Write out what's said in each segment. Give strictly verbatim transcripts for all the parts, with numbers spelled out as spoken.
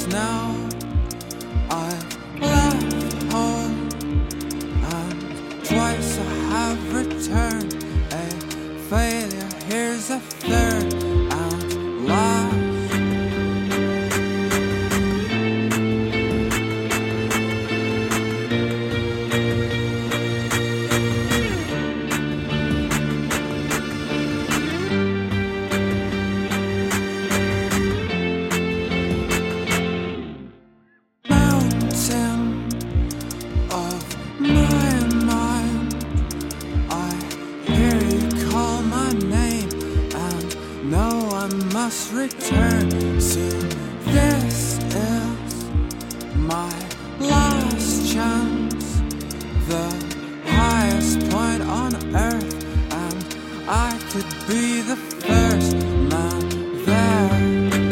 now. I've left home and twice I have returned. A failure, here's a third and last. Of my mind, I hear you call my name, and know I must return soon. This is my last chance, the highest point on earth, and I could be the first man there.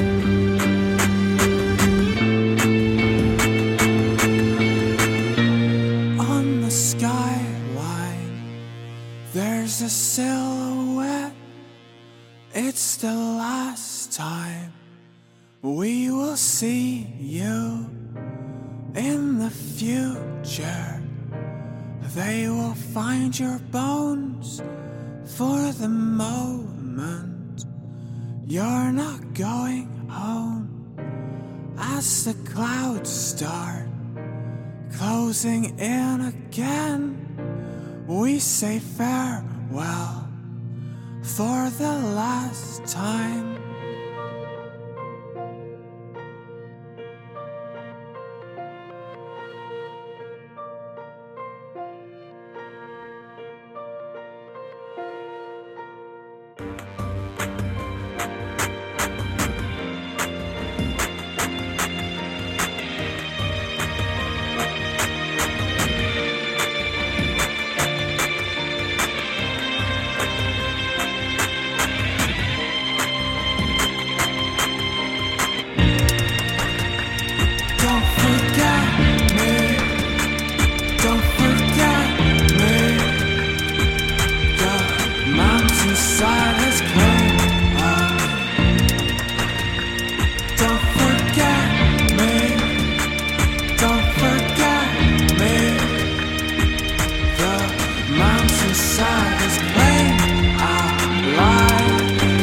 There's a silhouette. It's the last time we will see you. In the future, they will find your bones. For the moment, you're not going home. As the clouds start closing in again, we say farewell for the last time. Mountainside has come up. Don't forget me. Don't forget me. The mountainside is playing out loud.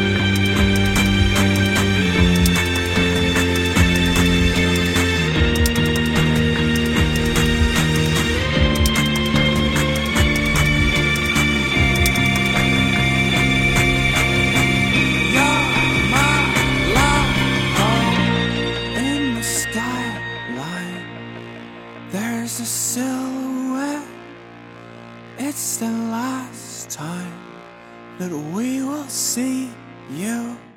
There's a silhouette. It's the last time that we will see you.